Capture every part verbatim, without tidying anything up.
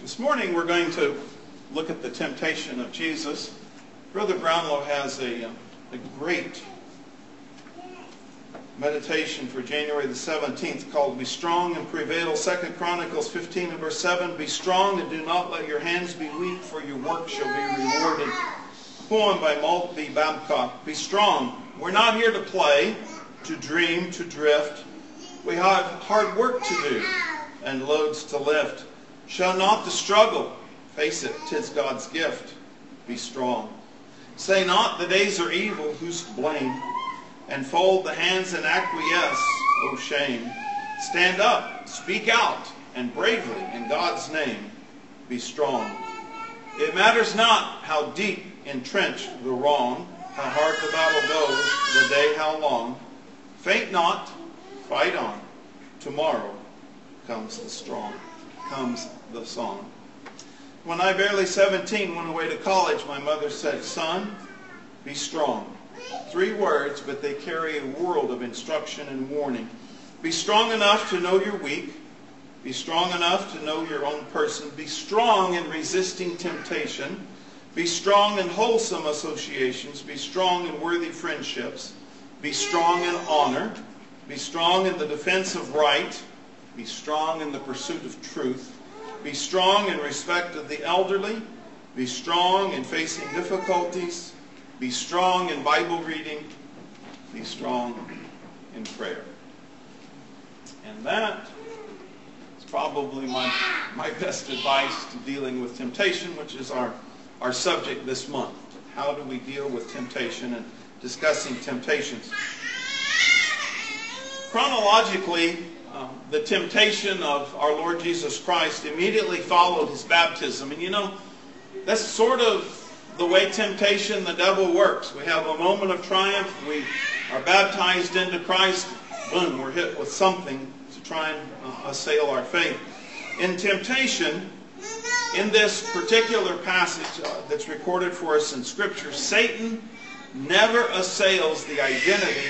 This morning we're going to look at the temptation of Jesus. Brother Brownlow has a, a great meditation for January the seventeenth called Be Strong and Prevail. Second Chronicles fifteen and verse seven. Be strong and do not let your hands be weak, for your work shall be rewarded. Poem by Maltby Babcock. Be strong. We're not here to play, to dream, to drift. We have hard work to do and loads to lift. Shall not the struggle, face it, 'tis God's gift. Be strong. Say not the days are evil, who's to blame? And fold the hands and acquiesce, oh shame. Stand up, speak out, and bravely in God's name be strong. It matters not how deep entrenched the wrong, how hard the battle goes, the day how long. Faint not, fight on. Tomorrow comes the strong, comes the song. When I barely seventeen went away to college, my mother said, son, be strong. Three words, but they carry a world of instruction and warning. Be strong enough to know you're weak. Be strong enough to know your own person. Be strong in resisting temptation. Be strong in wholesome associations. Be strong in worthy friendships. Be strong in honor. Be strong in the defense of right. Be strong in the pursuit of truth. Be strong in respect of the elderly. Be strong in facing difficulties. Be strong in Bible reading. Be strong in prayer. And that is probably my, my best advice to dealing with temptation, which is our, our subject this month. How do we deal with temptation and discussing temptations? Chronologically, uh, the temptation of our Lord Jesus Christ immediately followed his baptism. And you know, that's sort of the way temptation, the devil works. We have a moment of triumph. We are baptized into Christ. Boom, we're hit with something to try and uh, assail our faith. In temptation, in this particular passage uh, that's recorded for us in Scripture, Satan never assails the identity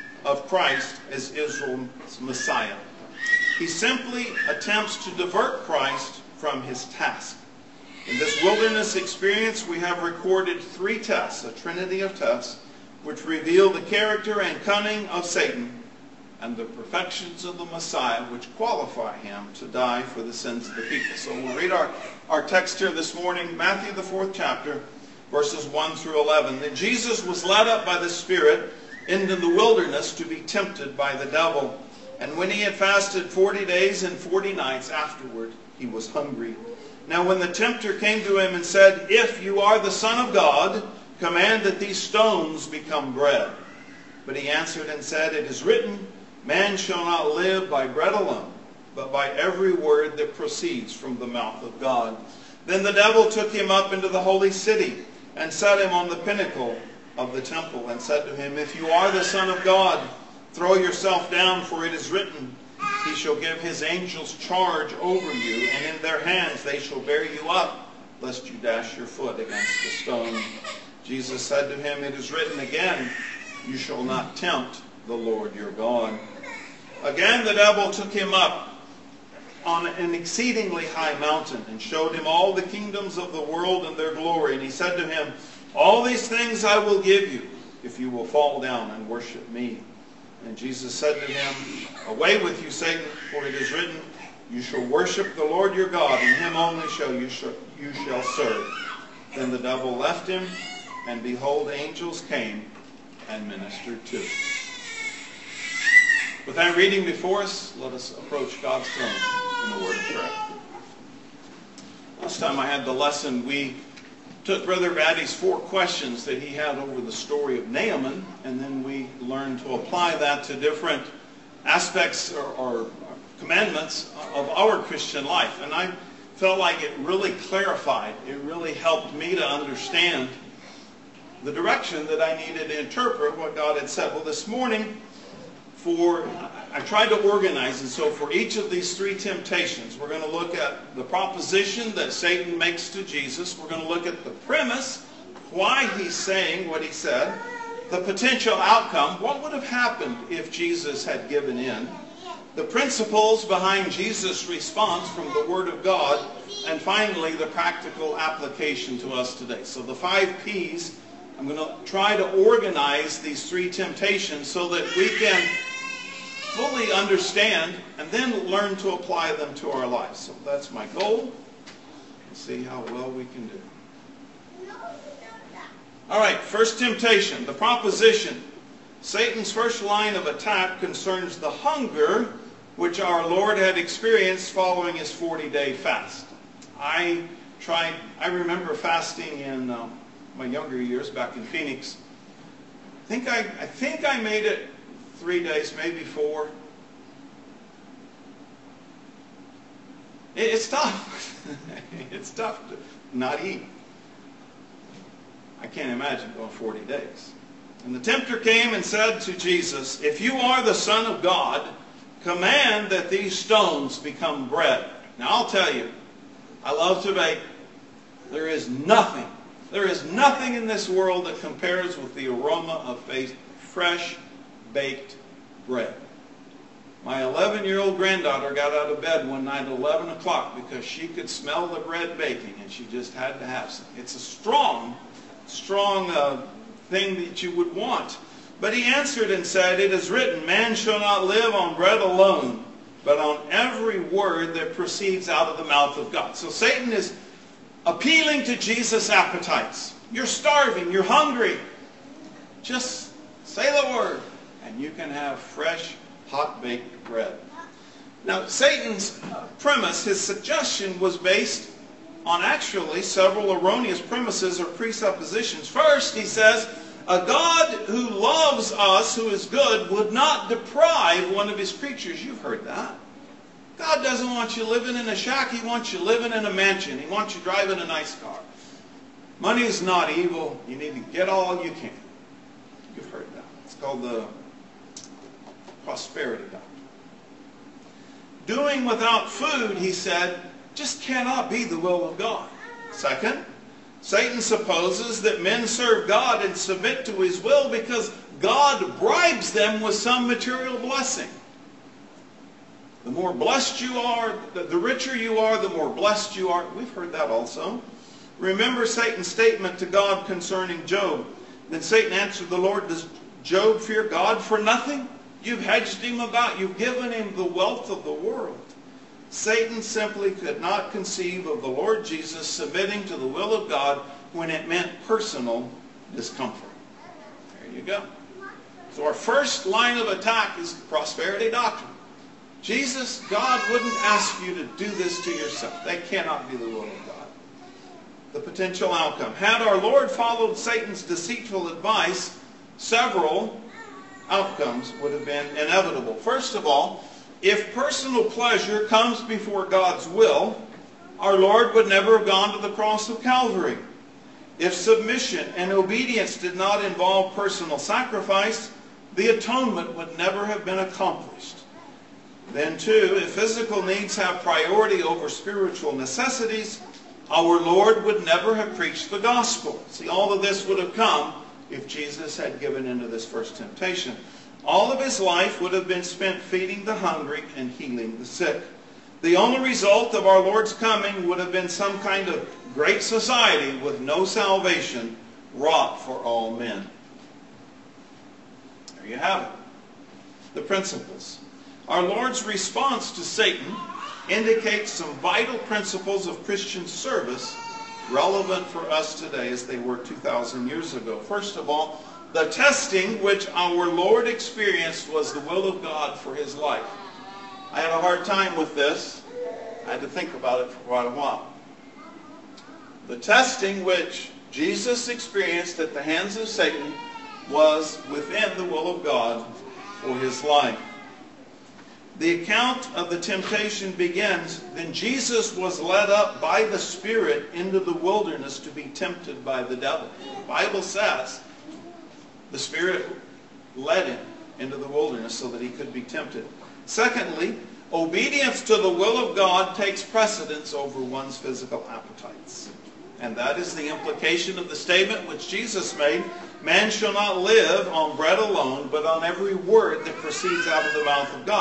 of Christ as Israel's Messiah. He simply attempts to divert Christ from his task. In this wilderness experience, we have recorded three tests, a trinity of tests, which reveal the character and cunning of Satan and the perfections of the Messiah, which qualify him to die for the sins of the people. So we'll read our, our text here this morning, Matthew the fourth chapter, verses one through eleven. Then Jesus was led up by the Spirit into the wilderness to be tempted by the devil. And when he had fasted forty days and forty nights afterward, he was hungry. Now when the tempter came to him and said, if you are the Son of God, command that these stones become bread. But he answered and said, it is written, man shall not live by bread alone, but by every word that proceeds from the mouth of God. Then the devil took him up into the holy city and set him on the pinnacle of the temple and said to him, if you are the Son of God, throw yourself down, for it is written, he shall give his angels charge over you, and in their hands they shall bear you up, lest you dash your foot against a stone. Jesus said to him, it is written again, you shall not tempt the Lord your God. Again the devil took him up on an exceedingly high mountain and showed him all the kingdoms of the world and their glory. And he said to him, all these things I will give you if you will fall down and worship me. And Jesus said to him, away with you, Satan, for it is written, you shall worship the Lord your God, and him only shall you, sh you shall serve. Then the devil left him, and behold, angels came and ministered to him. With that reading before us, let us approach God's throne in the word of prayer. Last time I had the lesson, we took Brother Baddy's four questions that he had over the story of Naaman, and then we learned to apply that to different aspects or, or commandments of our Christian life. And I felt like it really clarified, it really helped me to understand the direction that I needed to interpret what God had said. Well, this morning, for I tried to organize, and so for each of these three temptations, we're going to look at the proposition that Satan makes to Jesus. We're going to look at the premise, why he's saying what he said, the potential outcome, what would have happened if Jesus had given in, the principles behind Jesus' response from the Word of God, and finally the practical application to us today. So the five P's, I'm going to try to organize these three temptations so that we can fully understand and then learn to apply them to our lives. So that's my goal. Let's see how well we can do. All right, first temptation, the proposition. Satan's first line of attack concerns the hunger which our Lord had experienced following his forty-day fast. I tried, I remember fasting in um, my younger years back in Phoenix. I think I, I think I made it three days, maybe four. It, it's tough. It's tough to not eat. I can't imagine going forty days. And the tempter came and said to Jesus, "If you are the Son of God, command that these stones become bread." Now I'll tell you, I love to bake. There is nothing, there is nothing in this world that compares with the aroma of fresh baked bread. My eleven-year-old granddaughter got out of bed one night at eleven o'clock because she could smell the bread baking and she just had to have some. It's a strong, strong uh, thing that you would want. But he answered and said, "It is written, man shall not live on bread alone, but on every word that proceeds out of the mouth of God." So Satan is appealing to Jesus' appetites. You're starving, you're hungry. Just say the word, and you can have fresh, hot-baked bread. Now, Satan's premise, his suggestion, was based on actually several erroneous premises or presuppositions. First, he says, a God who loves us, who is good, would not deprive one of his creatures. You've heard that. God doesn't want you living in a shack. He wants you living in a mansion. He wants you driving a nice car. Money is not evil. You need to get all you can. You've heard that. It's called the prosperity doctrine. Doing without food, he said, just cannot be the will of God. Second, Satan supposes that men serve God and submit to his will because God bribes them with some material blessing. The more blessed you are, the richer you are, the more blessed you are. We've heard that also. Remember Satan's statement to God concerning Job. Then Satan answered the Lord, "Does Job fear God for nothing? You've hedged him about. You've given him the wealth of the world." Satan simply could not conceive of the Lord Jesus submitting to the will of God when it meant personal discomfort. There you go. So our first line of attack is prosperity doctrine. Jesus, God wouldn't ask you to do this to yourself. That cannot be the will of God. The potential outcome. Had our Lord followed Satan's deceitful advice, several outcomes would have been inevitable. First of all, if personal pleasure comes before God's will, our Lord would never have gone to the cross of Calvary. If submission and obedience did not involve personal sacrifice, the atonement would never have been accomplished. Then too, if physical needs have priority over spiritual necessities, our Lord would never have preached the gospel. See, all of this would have come if Jesus had given into this first temptation. All of his life would have been spent feeding the hungry and healing the sick. The only result of our Lord's coming would have been some kind of great society with no salvation wrought for all men. There you have it. The principles. Our Lord's response to Satan indicates some vital principles of Christian service relevant for us today as they were two thousand years ago. First of all, the testing which our Lord experienced was the will of God for his life. I had a hard time with this. I had to think about it for quite a while. The testing which Jesus experienced at the hands of Satan was within the will of God for his life. The account of the temptation begins, "Then Jesus was led up by the Spirit into the wilderness to be tempted by the devil." The Bible says the Spirit led him into the wilderness so that he could be tempted. Secondly, obedience to the will of God takes precedence over one's physical appetites. And that is the implication of the statement which Jesus made, "Man shall not live on bread alone, but on every word that proceeds out of the mouth of God."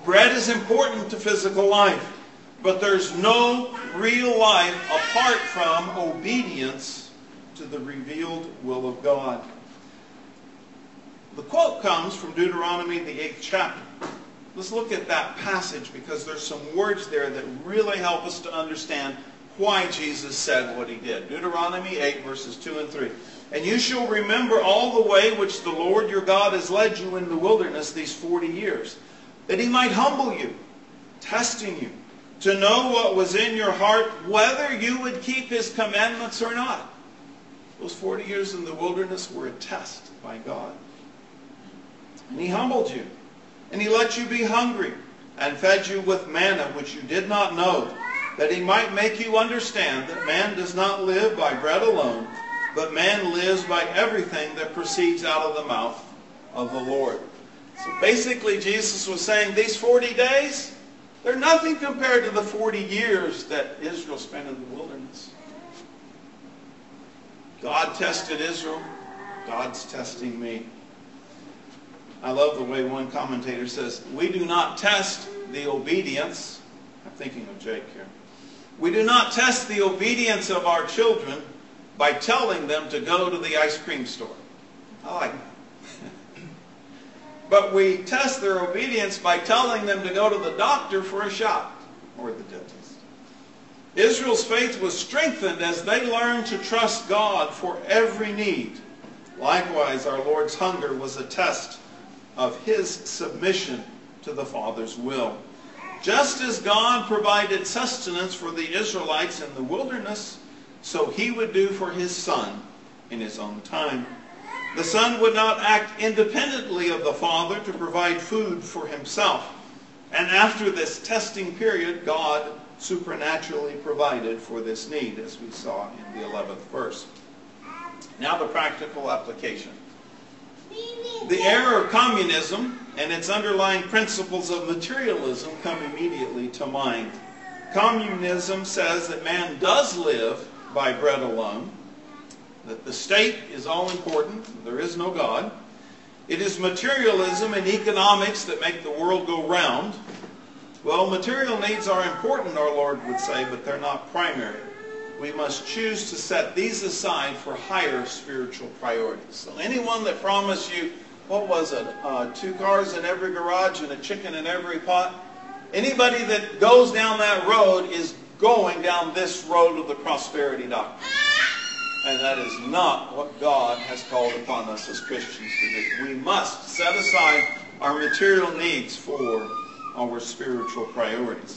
Bread is important to physical life, but there's no real life apart from obedience to the revealed will of God. The quote comes from Deuteronomy, the eighth chapter. Let's look at that passage because there's some words there that really help us to understand why Jesus said what he did. Deuteronomy eight, verses two and three. And you shall remember all the way which the Lord your God has led you in the wilderness these forty years, that he might humble you, testing you, to know what was in your heart, whether you would keep his commandments or not. Those forty years in the wilderness were a test by God. And he humbled you. And he let you be hungry and fed you with manna which you did not know, that he might make you understand that man does not live by bread alone, but man lives by everything that proceeds out of the mouth of the Lord. So basically Jesus was saying these forty days, they're nothing compared to the forty years that Israel spent in the wilderness. God tested Israel. God's testing me. I love the way one commentator says, we do not test the obedience. I'm thinking of Jake here. We do not test the obedience of our children by telling them to go to the ice cream store. I like that. But we test their obedience by telling them to go to the doctor for a shot or the dentist. Israel's faith was strengthened as they learned to trust God for every need. Likewise, our Lord's hunger was a test of his submission to the Father's will. Just as God provided sustenance for the Israelites in the wilderness, so he would do for his Son in his own time. The Son would not act independently of the Father to provide food for himself. And after this testing period, God supernaturally provided for this need, as we saw in the eleventh verse. Now the practical application. The error of communism and its underlying principles of materialism come immediately to mind. Communism says that man does live by bread alone, that the state is all important, there is no God. It is materialism and economics that make the world go round. Well, material needs are important, our Lord would say, but they're not primary. We must choose to set these aside for higher spiritual priorities. So anyone that promised you, what was it, uh, two cars in every garage and a chicken in every pot, anybody that goes down that road is going down this road of the prosperity doctrine. And that is not what God has called upon us as Christians to do. We must set aside our material needs for our spiritual priorities.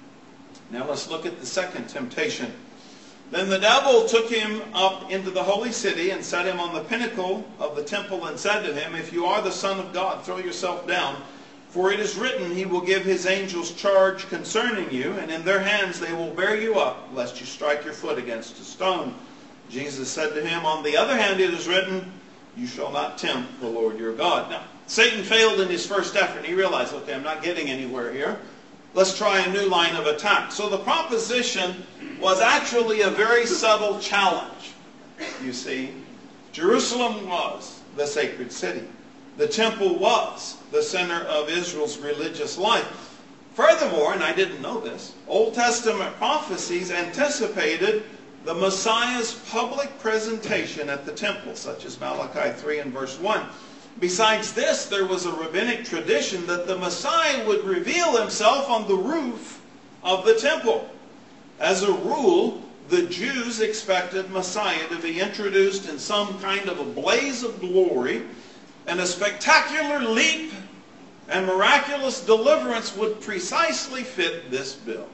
Now let's look at the second temptation. Then the devil took him up into the holy city and set him on the pinnacle of the temple and said to him, if you are the Son of God, throw yourself down. For it is written, he will give his angels charge concerning you, and in their hands they will bear you up, lest you strike your foot against a stone. Jesus said to him, on the other hand it is written, you shall not tempt the Lord your God. Now, Satan failed in his first effort. He realized, okay, I'm not getting anywhere here. Let's try a new line of attack. So the proposition was actually a very subtle challenge. You see, Jerusalem was the sacred city. The temple was the center of Israel's religious life. Furthermore, and I didn't know this, Old Testament prophecies anticipated the Messiah's public presentation at the temple, such as Malachi three and verse one. Besides this, there was a rabbinic tradition that the Messiah would reveal himself on the roof of the temple. As a rule, the Jews expected Messiah to be introduced in some kind of a blaze of glory, and a spectacular leap and miraculous deliverance would precisely fit this bill.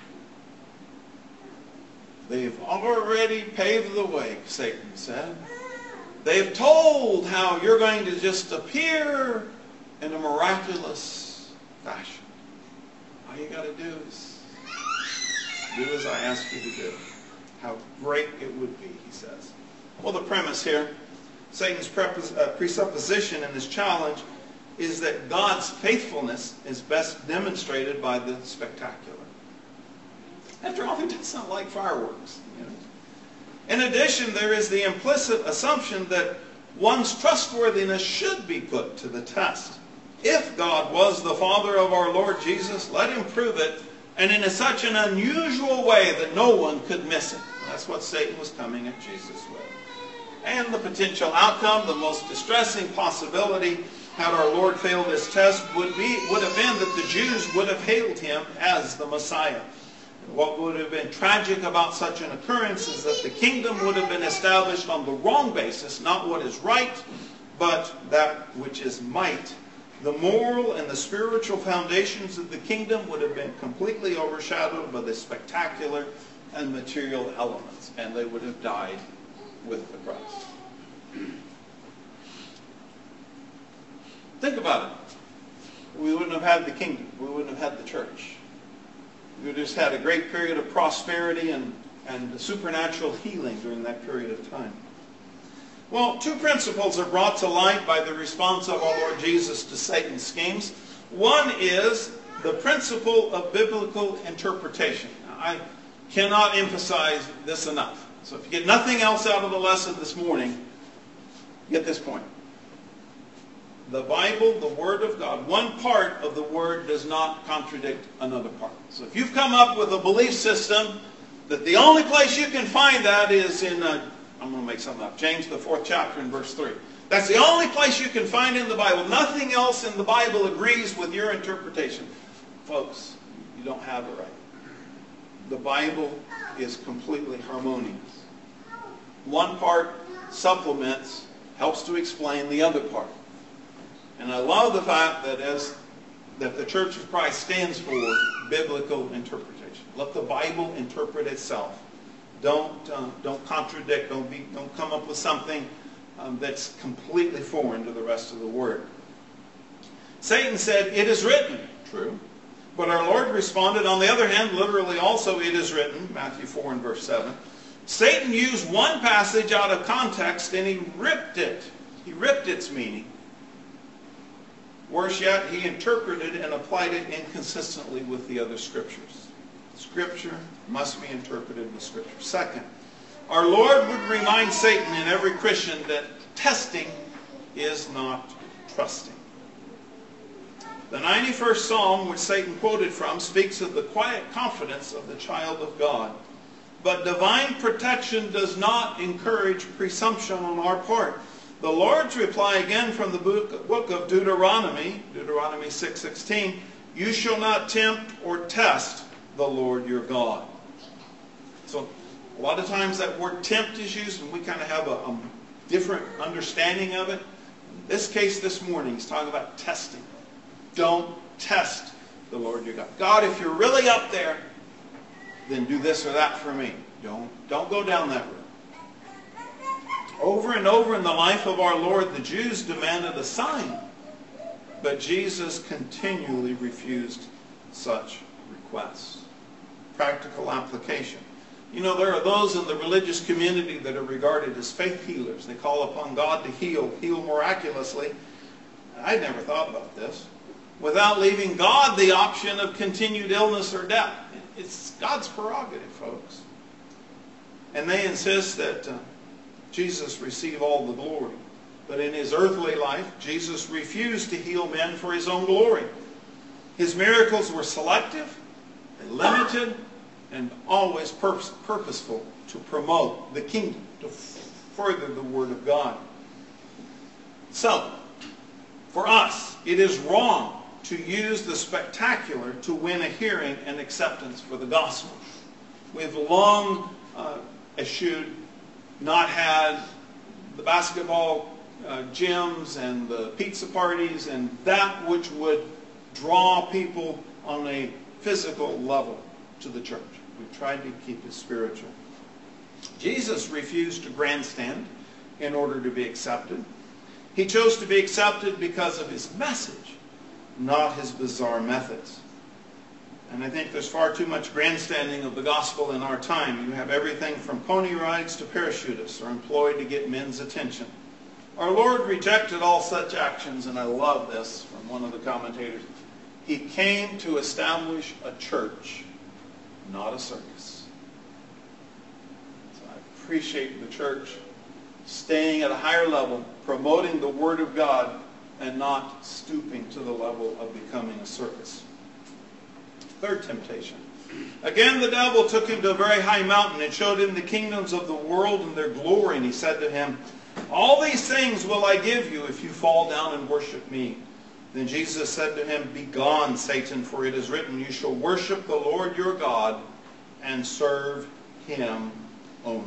They've already paved the way, Satan said. They've told how you're going to just appear in a miraculous fashion. All you got to do is do as I ask you to do. How great it would be, he says. Well, the premise here, Satan's presupposition in this challenge is that God's faithfulness is best demonstrated by the spectacular. After all, who doesn't like fireworks? You know? In addition, there is the implicit assumption that one's trustworthiness should be put to the test. If God was the Father of our Lord Jesus, let him prove it, and in such an unusual way that no one could miss it. That's what Satan was coming at Jesus with. And the potential outcome, the most distressing possibility, had our Lord failed this test, would be would have been that the Jews would have hailed him as the Messiah. And what would have been tragic about such an occurrence is that the kingdom would have been established on the wrong basis, not what is right, but that which is might. The moral and the spiritual foundations of the kingdom would have been completely overshadowed by the spectacular and material elements, and they would have died with the Christ. Think about it. We wouldn't have had the kingdom. We wouldn't have had the church. We would have just had a great period of prosperity and, and supernatural healing during that period of time. Well, two principles are brought to light by the response of our Lord Jesus to Satan's schemes. One is the principle of biblical interpretation. Now, I cannot emphasize this enough. So if you get nothing else out of the lesson this morning, get this point. The Bible, the Word of God, one part of the Word does not contradict another part. So if you've come up with a belief system that the only place you can find that is in, uh, I'm going to make something up, James the fourth chapter and verse three. That's the only place you can find in the Bible. Nothing else in the Bible agrees with your interpretation. Folks, you don't have it right. The Bible is completely harmonious. One part supplements, helps to explain the other part. And I love the fact that as that the Church of Christ stands for biblical interpretation. Let the Bible interpret itself. Don't uh, don't contradict. Don't be. Don't come up with something um, that's completely foreign to the rest of the Word. Satan said, "It is written." True. But our Lord responded, on the other hand, literally also, "It is written." Matthew four and verse seven. Satan used one passage out of context and he ripped it. He ripped its meaning. Worse yet, he interpreted and applied it inconsistently with the other scriptures. Scripture must be interpreted with Scripture. Second, our Lord would remind Satan and every Christian that testing is not trusting. The ninety-first Psalm, which Satan quoted from, speaks of the quiet confidence of the child of God. But divine protection does not encourage presumption on our part. The Lord's reply again from the book, book of Deuteronomy, Deuteronomy six sixteen, "You shall not tempt or test the Lord your God." So a lot of times that word tempt is used and we kind of have a, a different understanding of it. In this case this morning, he's talking about testing. Don't test the Lord your God. God, if you're really up there, then do this or that for me. Don't, don't go down that road. Over and over in the life of our Lord, the Jews demanded a sign, but Jesus continually refused such requests. Practical application. You know, there are those in the religious community that are regarded as faith healers. They call upon God to heal, heal miraculously. I never thought about this. Without leaving God the option of continued illness or death. It's God's prerogative, folks. And they insist that uh, Jesus receive all the glory. But in his earthly life, Jesus refused to heal men for his own glory. His miracles were selective, and limited, and always purpose, purposeful to promote the kingdom, to further the Word of God. So, for us, it is wrong to use the spectacular to win a hearing and acceptance for the gospel. We've long uh, eschewed, not had the basketball uh, gyms and the pizza parties and that which would draw people on a physical level to the church. We've tried to keep it spiritual. Jesus refused to grandstand in order to be accepted. He chose to be accepted because of his message, not his bizarre methods. And I think there's far too much grandstanding of the gospel in our time. You have everything from pony rides to parachutists are employed to get men's attention. Our Lord rejected all such actions, and I love this from one of the commentators. He came to establish a church, not a circus. So I appreciate the church staying at a higher level, promoting the Word of God and not stooping to the level of becoming a circus. Third temptation. Again, the devil took him to a very high mountain and showed him the kingdoms of the world and their glory. And he said to him, all these things will I give you if you fall down and worship me. Then Jesus said to him, begone, Satan, for it is written, you shall worship the Lord your God and serve him only.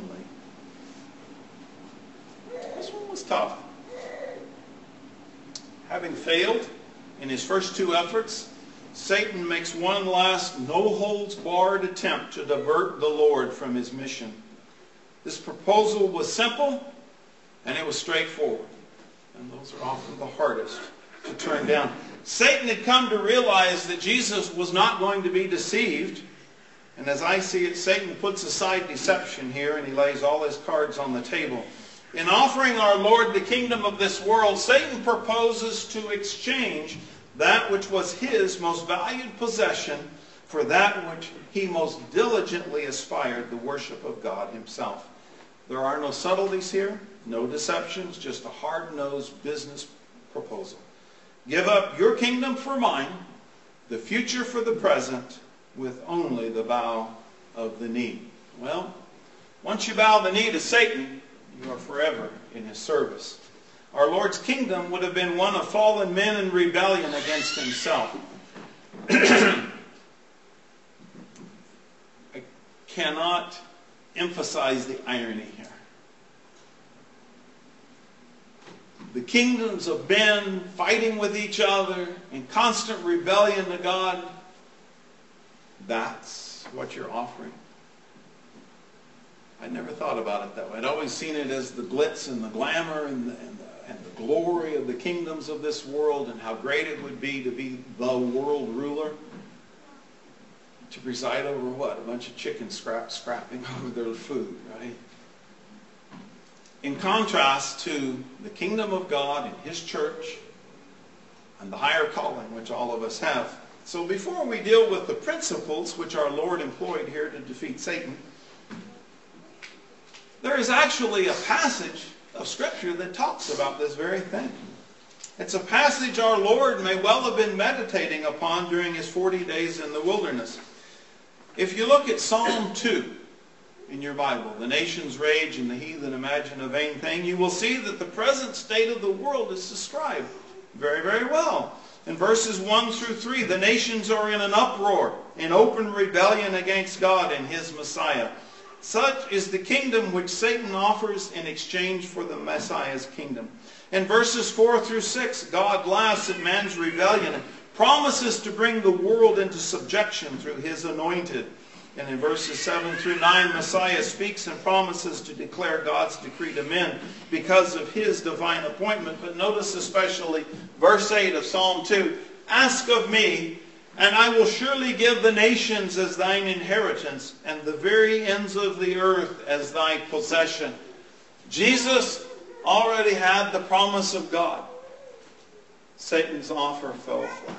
This one was tough. Having failed in his first two efforts, Satan makes one last no-holds-barred attempt to divert the Lord from his mission. This proposal was simple and it was straightforward. And those are often the hardest to turn down. Satan had come to realize that Jesus was not going to be deceived. And as I see it, Satan puts aside deception here and he lays all his cards on the table. In offering our Lord the kingdom of this world, Satan proposes to exchange that which was his most valued possession for that which he most diligently aspired, the worship of God himself. There are no subtleties here, no deceptions, just a hard-nosed business proposal. Give up your kingdom for mine, the future for the present, with only the bow of the knee. Well, once you bow the knee to Satan, you are forever in his service. Our Lord's kingdom would have been one of fallen men in rebellion against himself. I cannot emphasize the irony here. The kingdoms of men fighting with each other in constant rebellion to God, that's what you're offering. I never thought about it that way. I'd always seen it as the glitz and the glamour and the, and the, and the glory of the kingdoms of this world and how great it would be to be the world ruler. To preside over what? A bunch of chickens scrap, scrapping over their food, right? In contrast to the kingdom of God and his church and the higher calling which all of us have. So before we deal with the principles which our Lord employed here to defeat Satan, there is actually a passage of Scripture that talks about this very thing. It's a passage our Lord may well have been meditating upon during his forty days in the wilderness. If you look at Psalm two in your Bible, the nations rage and the heathen imagine a vain thing, you will see that the present state of the world is described very, very well. In verses one through three, the nations are in an uproar, in open rebellion against God and his Messiah. Such is the kingdom which Satan offers in exchange for the Messiah's kingdom. In verses four through six, God laughs at man's rebellion and promises to bring the world into subjection through his anointed. And in verses seven through nine, Messiah speaks and promises to declare God's decree to men because of his divine appointment. But notice especially verse eight of Psalm two, ask of me, and I will surely give the nations as thine inheritance, and the very ends of the earth as thy possession. Jesus already had the promise of God. Satan's offer fell flat.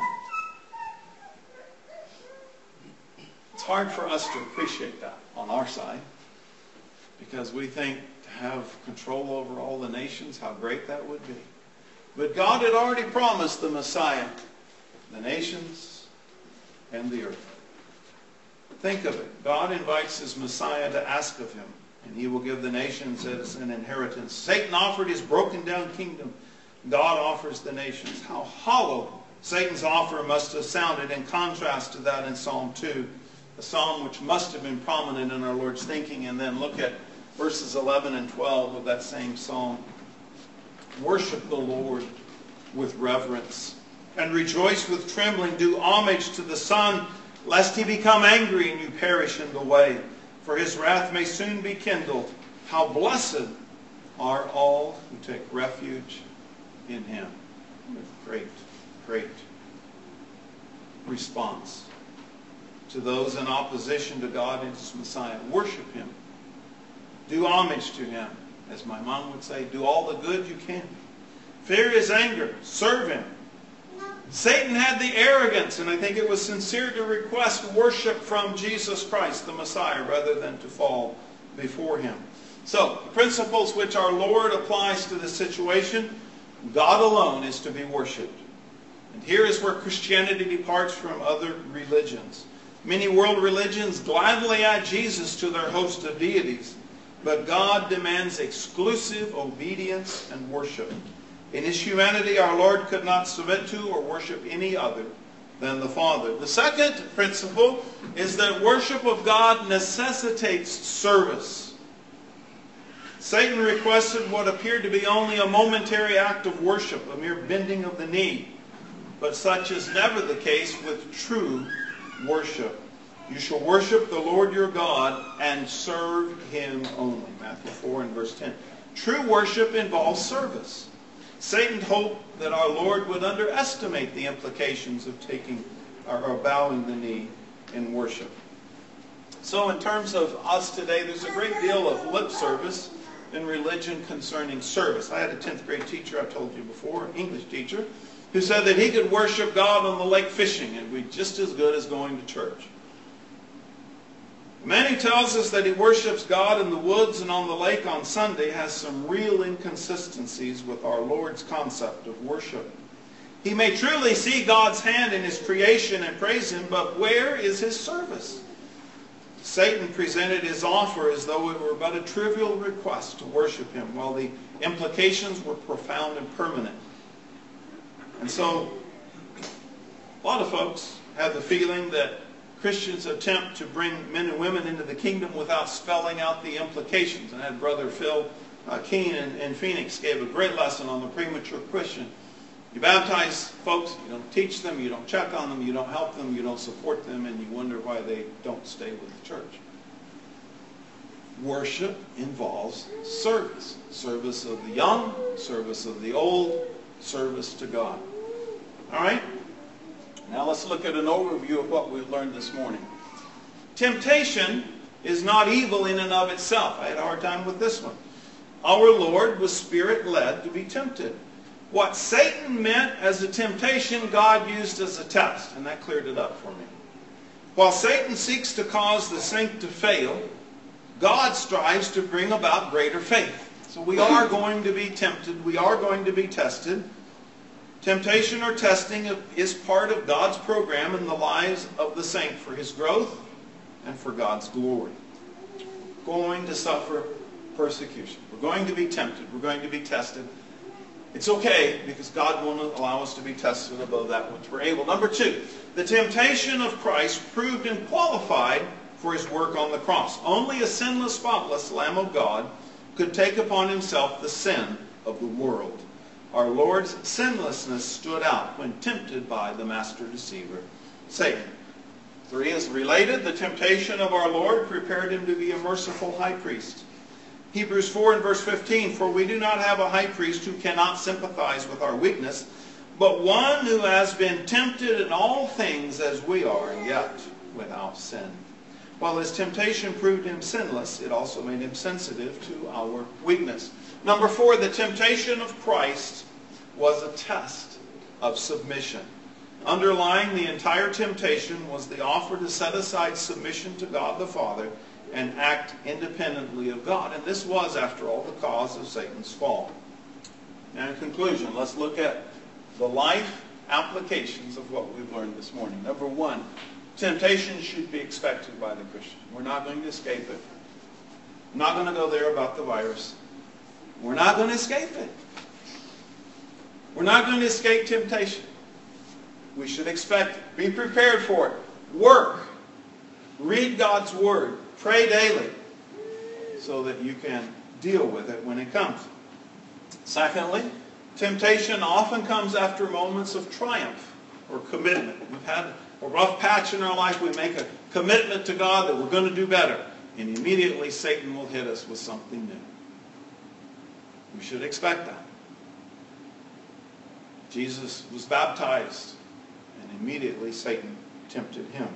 It's hard for us to appreciate that on our side, because we think to have control over all the nations, how great that would be. But God had already promised the Messiah, the nations, and the earth. Think of it. God invites his Messiah to ask of him, and he will give the nations as an inheritance. Satan offered his broken down kingdom. God offers the nations. How hollow Satan's offer must have sounded in contrast to that in Psalm two, a psalm which must have been prominent in our Lord's thinking. And then look at verses eleven and twelve of that same psalm. Worship the Lord with reverence, and rejoice with trembling. Do homage to the Son, lest he become angry and you perish in the way. For his wrath may soon be kindled. How blessed are all who take refuge in him. Great, great response to those in opposition to God and his Messiah. Worship him. Do homage to him. As my mom would say, do all the good you can. Fear his anger. Serve him. Satan had the arrogance, and I think it was sincere, to request worship from Jesus Christ, the Messiah, rather than to fall before him. So, the principles which our Lord applies to the situation: God alone is to be worshipped. And here is where Christianity departs from other religions. Many world religions gladly add Jesus to their host of deities, but God demands exclusive obedience and worship. In His humanity, our Lord could not submit to or worship any other than the Father. The second principle is that worship of God necessitates service. Satan requested what appeared to be only a momentary act of worship, a mere bending of the knee. But such is never the case with true worship. You shall worship the Lord your God and serve Him only. Matthew four and verse ten. True worship involves service. Satan hoped that our Lord would underestimate the implications of taking or bowing the knee in worship. So in terms of us today, there's a great deal of lip service in religion concerning service. I had a tenth grade teacher, I've told you before, an English teacher, who said that he could worship God on the lake fishing and be just as good as going to church. The man who tells us that he worships God in the woods and on the lake on Sunday has some real inconsistencies with our Lord's concept of worship. He may truly see God's hand in His creation and praise Him, but where is His service? Satan presented his offer as though it were but a trivial request to worship Him, while the implications were profound and permanent. And so, a lot of folks have the feeling that Christians attempt to bring men and women into the kingdom without spelling out the implications. And I had Brother Phil uh, Keene in, in Phoenix gave a great lesson on the premature Christian. You baptize folks, you don't teach them, you don't check on them, you don't help them, you don't support them, and you wonder why they don't stay with the church. Worship involves service. Service of the young, service of the old, service to God. All right? Now let's look at an overview of what we've learned this morning. Temptation is not evil in and of itself. I had a hard time with this one. Our Lord was Spirit-led to be tempted. What Satan meant as a temptation, God used as a test, and that cleared it up for me. While Satan seeks to cause the saint to fail, God strives to bring about greater faith. So we are going to be tempted. We are going to be tested. Temptation or testing is part of God's program in the lives of the saint for his growth and for God's glory. We're going to suffer persecution. We're going to be tempted. We're going to be tested. It's okay because God won't allow us to be tested above that which we're able. Number two, the temptation of Christ proved and qualified for His work on the cross. Only a sinless, spotless Lamb of God could take upon Himself the sin of the world. Our Lord's sinlessness stood out when tempted by the master deceiver, Satan. Three is related. The temptation of our Lord prepared Him to be a merciful high priest. Hebrews four and verse fifteen, for we do not have a high priest who cannot sympathize with our weakness, but one who has been tempted in all things as we are, yet without sin. While His temptation proved Him sinless, it also made Him sensitive to our weakness. Number four, the temptation of Christ was a test of submission. Underlying the entire temptation was the offer to set aside submission to God the Father and act independently of God. And this was, after all, the cause of Satan's fall. Now, in conclusion, let's look at the life applications of what we've learned this morning. Number one, temptation should be expected by the Christian. We're not going to escape it. I'm not going to go there about the virus. We're not going to escape it. We're not going to escape temptation. We should expect it. Be prepared for it. Work. Read God's Word. Pray daily so that you can deal with it when it comes. Secondly, temptation often comes after moments of triumph or commitment. We've had a rough patch in our life. We make a commitment to God that we're going to do better. And immediately Satan will hit us with something new. We should expect that. Jesus was baptized, and immediately Satan tempted Him.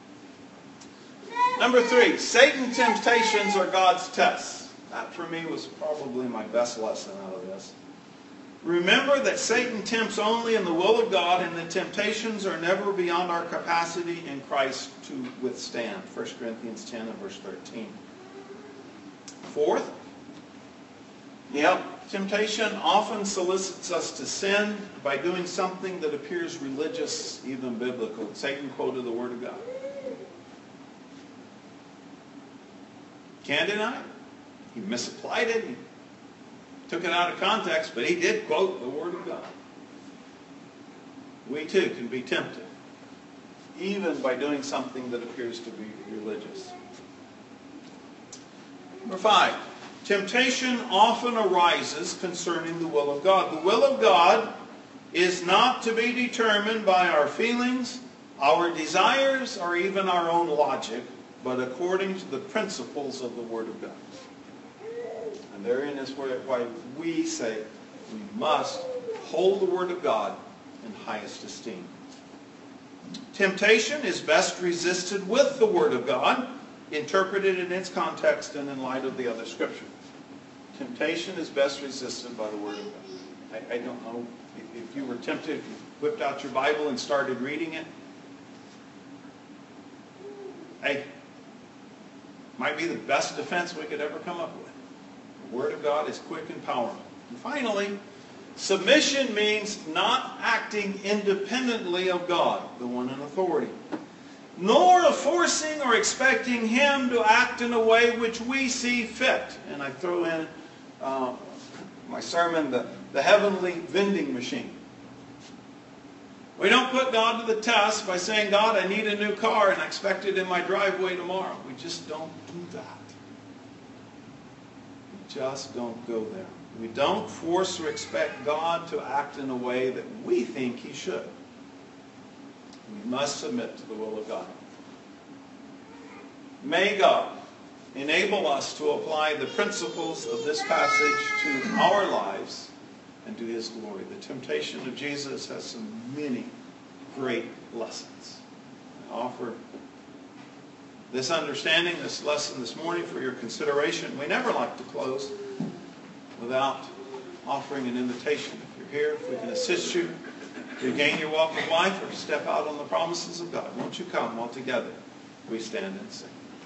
Number three, Satan's temptations are God's tests. That for me was probably my best lesson out of this. Remember that Satan tempts only in the will of God, and the temptations are never beyond our capacity in Christ to withstand. First Corinthians ten and verse thirteen. Fourth, yep, Temptation often solicits us to sin by doing something that appears religious, even biblical. Satan quoted the Word of God. Can't deny it. He misapplied it. He took it out of context, but he did quote the Word of God. We too can be tempted, even by doing something that appears to be religious. Number five, temptation often arises concerning the will of God. The will of God is not to be determined by our feelings, our desires, or even our own logic, but according to the principles of the Word of God. And therein is why we say we must hold the Word of God in highest esteem. Temptation is best resisted with the Word of God, interpreted in its context and in light of the other Scripture. Temptation is best resisted by the Word of God. I, I don't know if, if you were tempted, if you whipped out your Bible and started reading it. Hey, might be the best defense we could ever come up with. The Word of God is quick and powerful. And finally, submission means not acting independently of God, the one in authority, nor of forcing or expecting Him to act in a way which we see fit. And I throw in uh, my sermon, the, the heavenly vending machine. We don't put God to the test by saying, God, I need a new car and I expect it in my driveway tomorrow. We just don't do that. We just don't go there. We don't force or expect God to act in a way that we think He should. We must submit to the will of God. May God enable us to apply the principles of this passage to our lives and to His glory. The temptation of Jesus has some many great lessons. I offer this understanding, this lesson this morning for your consideration. We never like to close without offering an invitation. If you're here, if we can assist you to gain your walk of life or step out on the promises of God, won't you come while together we stand and sing.